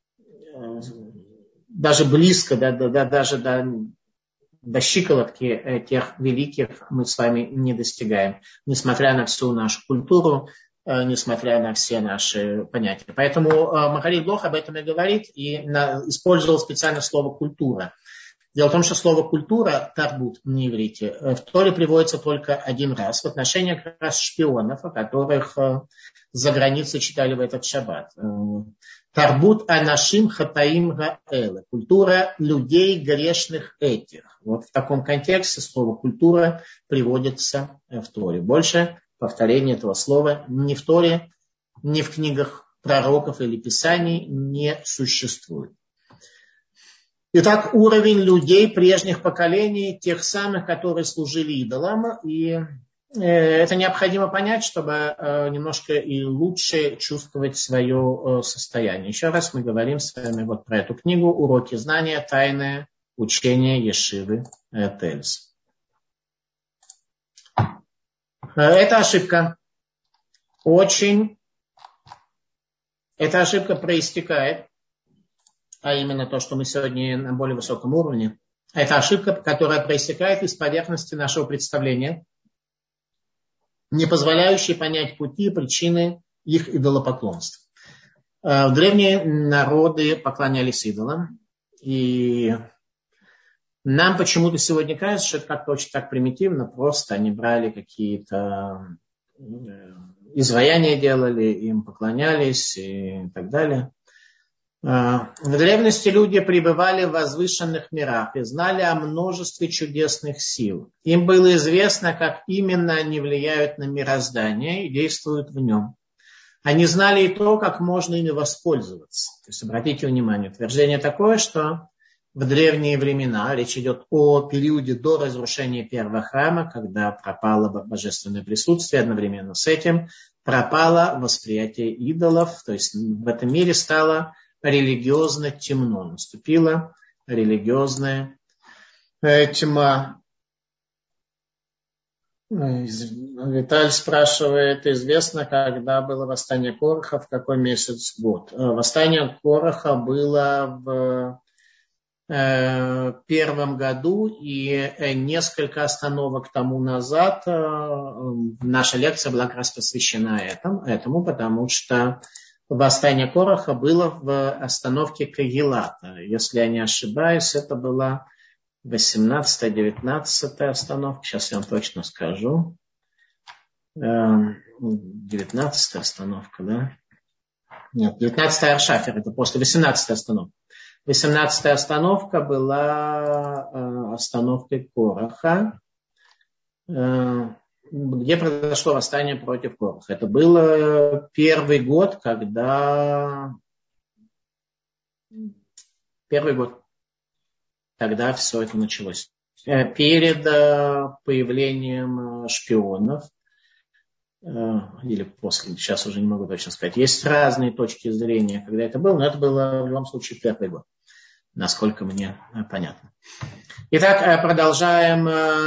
даже близко, даже до щиколотки тех великих мы с вами не достигаем, несмотря на всю нашу культуру, несмотря на все наши понятия. Поэтому Магариль Блох об этом и говорит, и использовал специально слово «культура». Дело в том, что слово «культура», тарбут на иврите, в Торе приводится только один раз в отношении как раз шпионов, о которых за границей читали в этот шаббат. Тарбут анашим хатаим гаэлэ. Культура людей грешных этих. Вот в таком контексте слово «культура» приводится в Торе. Больше повторения этого слова ни в Торе, ни в книгах пророков или писаний не существует. Итак, уровень людей прежних поколений, тех самых, которые служили идолам, и это необходимо понять, чтобы немножко и лучше чувствовать свое состояние. Еще раз мы говорим с вами вот про эту книгу «Уроки знания. Тайное учение Ешивы Тельс». Эта ошибка проистекает, а именно то, что мы сегодня на более высоком уровне, Это ошибка, которая проистекает из поверхности нашего представления, не позволяющей понять пути и причины их идолопоклонства. В древние народы поклонялись идолам, и нам почему-то сегодня кажется, что это как-то очень так примитивно, просто они брали какие-то изваяния, делали, им поклонялись и так далее. В древности люди пребывали в возвышенных мирах и знали о множестве чудесных сил. Им было известно, как именно они влияют на мироздание и действуют в нем. Они знали и то, как можно ими воспользоваться. То есть, обратите внимание, утверждение такое, что в древние времена, речь идет о периоде до разрушения первого храма, когда пропало божественное присутствие, одновременно с этим пропало восприятие идолов, то есть в этом мире стало религиозно темно, наступила религиозная тьма. Виталь спрашивает, известно, когда было восстание Кораха, в какой месяц, год. Восстание Кораха было в первом году, и несколько остановок тому назад наша лекция была как раз посвящена этому, потому что восстание Кораха было в остановке Кагилата. Если я не ошибаюсь, это была 18-19 остановка. Сейчас я вам точно скажу. 19 остановка, да? Нет, 19 Аршафер, это после 18 остановки. 18 остановка была остановкой Кораха, где произошло восстание против Кораха. Это был первый год, когда все это началось. Перед появлением шпионов, или после, сейчас уже не могу точно сказать. Есть разные точки зрения, когда это было, но это было в любом случае первый год, насколько мне понятно. Итак, продолжаем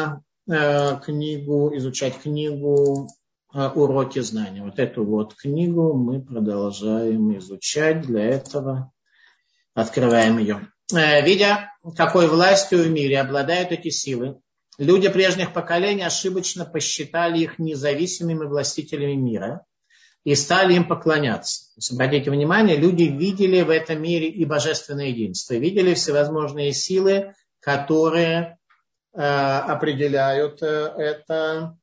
изучать книгу «Уроки знания». Вот эту вот книгу мы продолжаем изучать. Для этого открываем ее. Видя, какой властью в мире обладают эти силы, люди прежних поколений ошибочно посчитали их независимыми властителями мира и стали им поклоняться. То есть, обратите внимание, люди видели в этом мире и божественное единство, видели всевозможные силы, которые определяют это,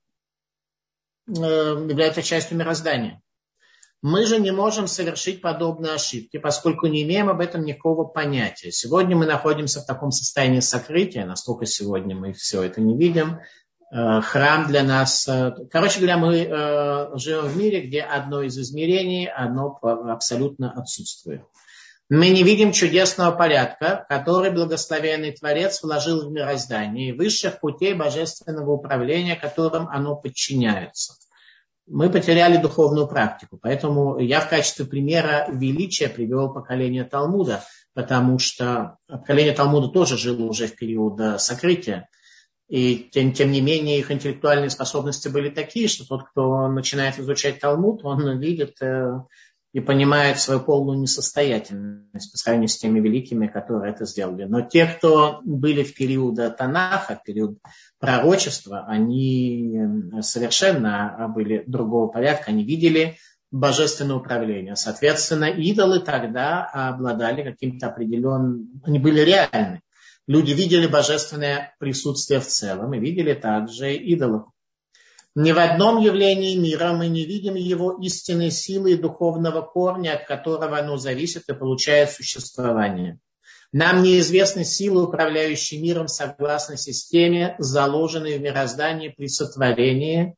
являются частью мироздания. Мы же не можем совершить подобные ошибки, поскольку не имеем об этом никакого понятия. Сегодня мы находимся в таком состоянии сокрытия, настолько сегодня мы все это не видим. Храм для нас... Короче говоря, мы живем в мире, где одно из измерений, оно абсолютно отсутствует. Мы не видим чудесного порядка, который благословенный Творец вложил в мироздание, и высших путей божественного управления, которым оно подчиняется. Мы потеряли духовную практику, поэтому я в качестве примера величия привел поколение Талмуда, потому что поколение Талмуда тоже жило уже в период сокрытия, и тем не менее их интеллектуальные способности были такие, что тот, кто начинает изучать Талмуд, он видит и понимает свою полную несостоятельность по сравнению с теми великими, которые это сделали. Но те, кто были в период Танаха, в период пророчества, они совершенно были другого порядка, они видели божественное управление. Соответственно, идолы тогда обладали каким-то определенным, они были реальны. Люди видели божественное присутствие в целом и видели также идолов. Ни в одном явлении мира мы не видим его истинной силы и духовного корня, от которого оно зависит и получает существование. Нам неизвестны силы, управляющие миром согласно системе, заложенной в мироздании при сотворении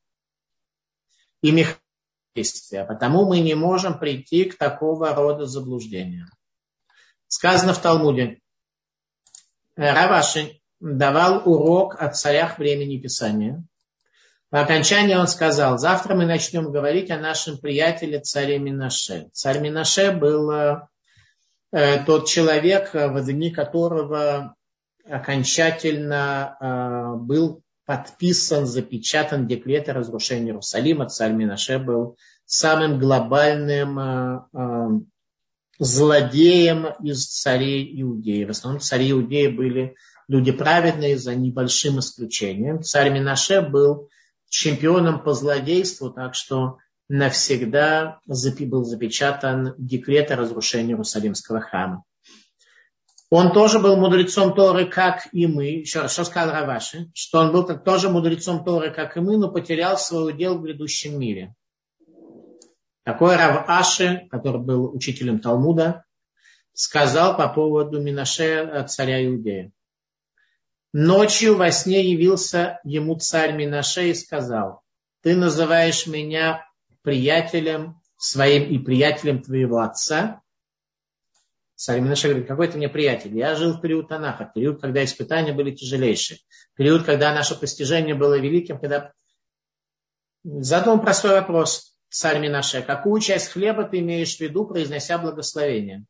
и механизме действия. Потому мы не можем прийти к такого рода заблуждениям. Сказано в Талмуде. Рав Аши давал урок о царях времени Писания. По окончании он сказал: завтра мы начнем говорить о нашем приятеле царе Менаше. Царь Менаше был тот человек, в дни которого окончательно был подписан, запечатан декрет о разрушении Иерусалима. Царь Менаше был самым глобальным злодеем из царей Иудеи. В основном цари Иудеи были люди праведные, за небольшим исключением. Царь Менаше был чемпионом по злодейству, так что навсегда был запечатан декрет о разрушении Иерусалимского храма. Он тоже был мудрецом Торы, как и мы. Еще раз, что сказал Раваши? Что он был тоже мудрецом Торы, как и мы, но потерял свой удел в грядущем мире. Такой Рав Аши, который был учителем Талмуда, сказал по поводу Менаше, царя Иудея. Ночью во сне явился ему царь Менаше и сказал: ты называешь меня приятелем своим и приятелем твоего отца. Царь Менаше говорит: какой ты мне приятель? Я жил в период Танаха, период, когда испытания были тяжелейшие, период, когда наше постижение было великим, когда... Задал простой вопрос царь Менаше: какую часть хлеба ты имеешь в виду, произнося благословение?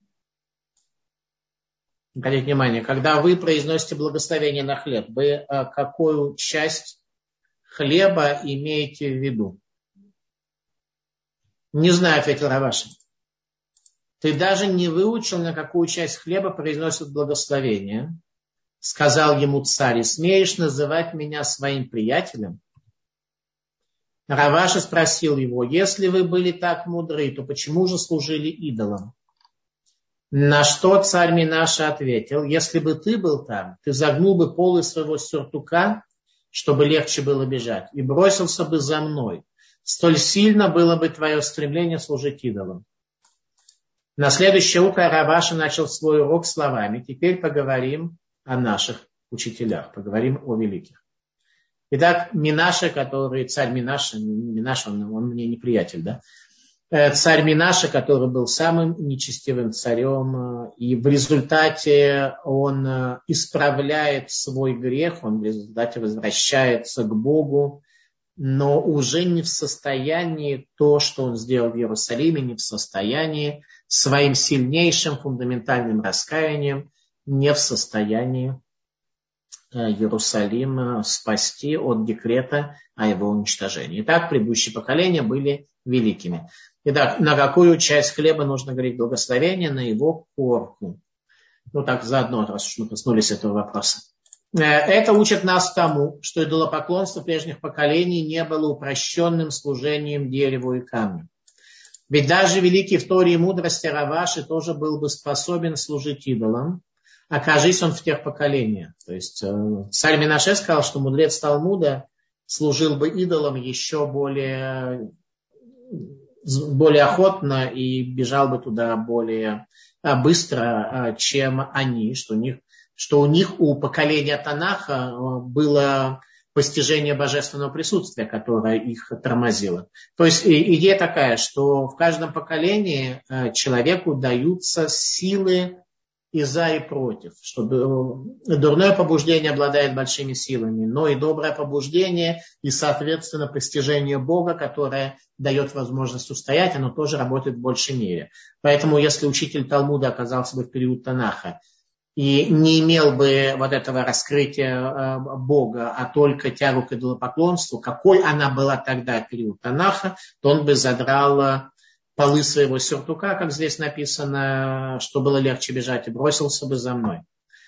Обратите внимание, когда вы произносите благословение на хлеб, вы какую часть хлеба имеете в виду? Не знаю, ответил Раваши. Ты даже не выучил, на какую часть хлеба произносят благословение. Сказал ему царь: смеешь называть меня своим приятелем? Раваши спросил его: если вы были так мудры, то почему же служили идолам? На что царь Менаше ответил: если бы ты был там, ты загнул бы полы своего сюртука, чтобы легче было бежать, и бросился бы за мной. Столь сильно было бы твое стремление служить идолам. На следующее утро Раваши начал свой урок словами: теперь поговорим о наших учителях, поговорим о великих. Итак, Менаше, который царь Менаше, он мне не приятель, да? Царь Менаше, который был самым нечестивым царем, и в результате он исправляет свой грех, он в результате возвращается к Богу, но уже не в состоянии то, что он сделал в Иерусалиме, не в состоянии своим сильнейшим фундаментальным раскаянием, не в состоянии Иерусалим спасти от декрета о его уничтожении. Итак, предыдущие поколения были великими. Итак, на какую часть хлеба нужно говорить благословение? На его корку. Ну так, заодно, раз уж мы коснулись этого вопроса. Это учит нас тому, что идолопоклонство прежних поколений не было упрощенным служением дереву и камню. Ведь даже великий в Торе и мудрости Раваши тоже был бы способен служить идолам, окажись он в тех поколениях. То есть царь Менаше сказал, что мудрец Талмуда служил бы идолам еще более охотно и бежал бы туда более быстро, чем они, что у них, у поколения Танаха было постижение божественного присутствия, которое их тормозило. То есть идея такая, что в каждом поколении человеку даются силы и за, и против. Что дурное побуждение обладает большими силами, но и доброе побуждение, и, соответственно, постижение Бога, которое дает возможность устоять, оно тоже работает в большей мере. Поэтому, если учитель Талмуда оказался бы в период Танаха и не имел бы вот этого раскрытия Бога, а только тягу к идолопоклонству, какой она была тогда в период Танаха, то он бы задрал полы своего сюртука, как здесь написано, что было легче бежать, и бросился бы за мной.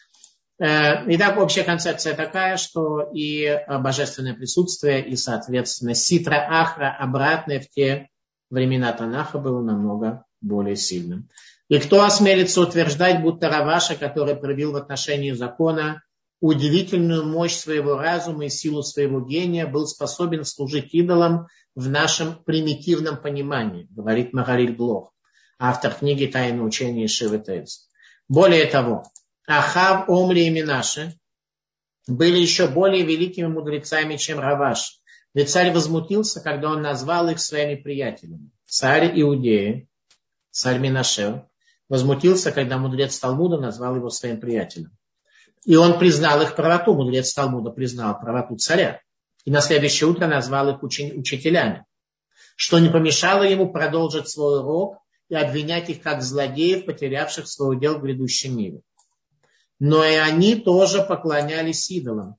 Итак, общая концепция такая, что и божественное присутствие, и, соответственно, ситра ахра, обратное в те времена Танаха, было намного более сильным. И кто осмелится утверждать, будто Раваши, который проявил в отношении закона удивительную мощь своего разума и силу своего гения, был способен служить идолам в нашем примитивном понимании, говорит Магариль Блох, автор книги «Тайны учения Ешивы Тейц». Более того, Ахав, Омри и Менаше были еще более великими мудрецами, чем Раваши. Ведь царь возмутился, когда он назвал их своими приятелями. Царь Иудеи, царь Менаше, возмутился, когда мудрец Талмуда назвал его своим приятелем. И он признал их правоту, мудрец Талмуда признал правоту царя. И на следующее утро назвал их учителями. Что не помешало ему продолжить свой урок и обвинять их как злодеев, потерявших свой удел в грядущем мире. Но и они тоже поклонялись идолам.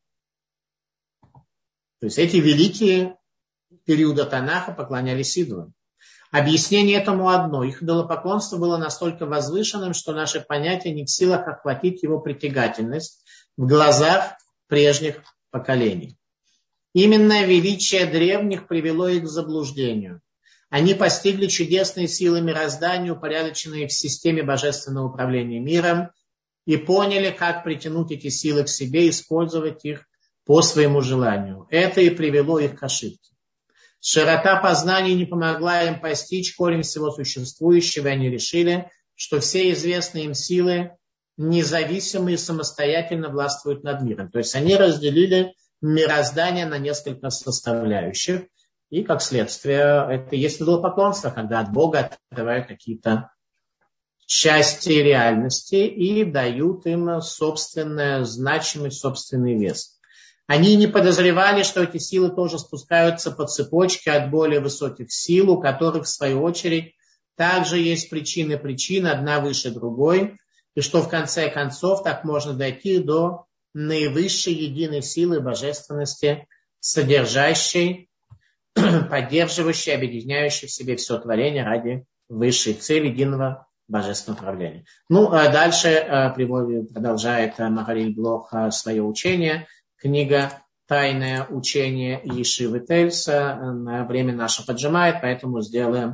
То есть эти великие периода Танаха поклонялись идолам. Объяснение этому одно. Их идолопоклонство было настолько возвышенным, что наши понятия не в силах охватить его притягательность в глазах прежних поколений. Именно величие древних привело их к заблуждению. Они постигли чудесные силы мироздания, упорядоченные в системе божественного управления миром, и поняли, как притянуть эти силы к себе и использовать их по своему желанию. Это и привело их к ошибке. Широта познания не помогла им постичь корень всего существующего, и они решили, что все известные им силы независимо и самостоятельно властвуют над миром. То есть они разделили мироздание на несколько составляющих, и как следствие это есть идолопоклонство, когда от Бога открывают какие-то части реальности и дают им собственную значимость, собственный вес. Они не подозревали, что эти силы тоже спускаются по цепочке от более высоких сил, у которых, в свою очередь, также есть причины, одна выше другой, и что в конце концов так можно дойти до наивысшей единой силы божественности, содержащей, поддерживающей, объединяющей в себе все творение ради высшей цели единого божественного правления. А дальше продолжает Магариль Блох свое учение. Книга «Тайное учение Ешивы Тельса». Время наше поджимает, поэтому сделаем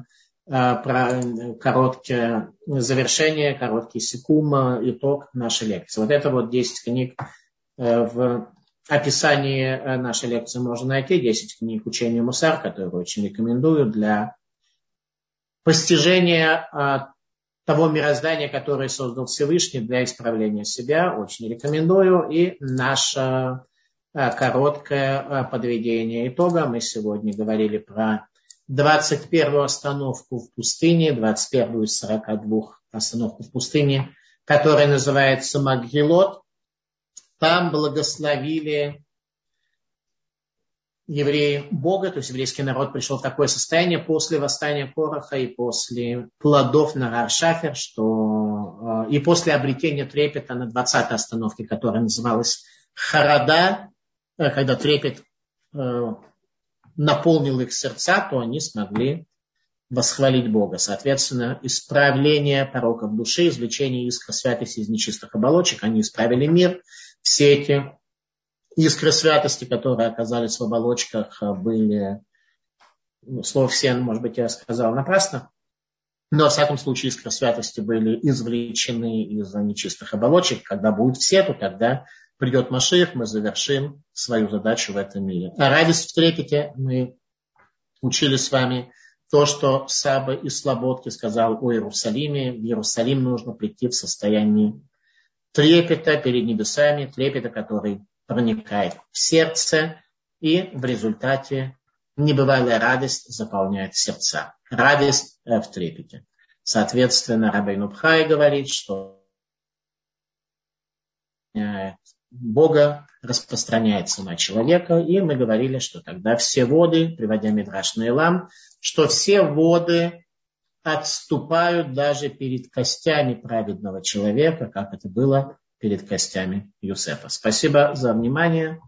короткое завершение, короткий секунд, итог нашей лекции. Вот это 10 книг в описании нашей лекции можно найти. 10 книг учения Мусар, которые очень рекомендую для постижения того мироздания, которое создал Всевышний для исправления себя. Очень рекомендую. И наше короткое подведение итога. Мы сегодня говорили про 21-ю остановку в пустыне, 21-ю из 42 остановку в пустыне, которая называется Магилот. Там благословили евреи Бога, то есть еврейский народ пришел в такое состояние после восстания Кораха и после плодов на Гар-Шафер, и после обретения трепета на 20-й остановке, которая называлась Харада, когда трепет наполнил их сердца, то они смогли восхвалить Бога. Соответственно, исправление пороков души, извлечение искр святости из нечистых оболочек, они исправили мир. Все эти искры святости, которые оказались в оболочках, были, слово «все», может быть, я сказал напрасно, но, во всяком случае, искры святости были извлечены из нечистых оболочек. Когда будут все, то тогда придет Машиах, мы завершим свою задачу в этом мире. А радость в трепете мы учили с вами то, что Саба из Слободки сказал о Иерусалиме. В Иерусалим нужно прийти в состоянии трепета перед небесами, трепета, который проникает в сердце, и в результате небывалая радость заполняет сердца. Радость в трепете. Соответственно, Рабейну Бхай говорит, что Бога распространяется на человека, и мы говорили, что тогда все воды, приводя Мидраш на Илам, что все воды отступают даже перед костями праведного человека, как это было перед костями Юсефа. Спасибо за внимание.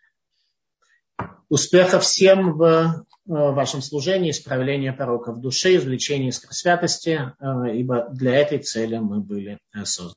Успехов всем в вашем служении, исправления пороков души, извлечения искр святости, ибо для этой цели мы были созданы.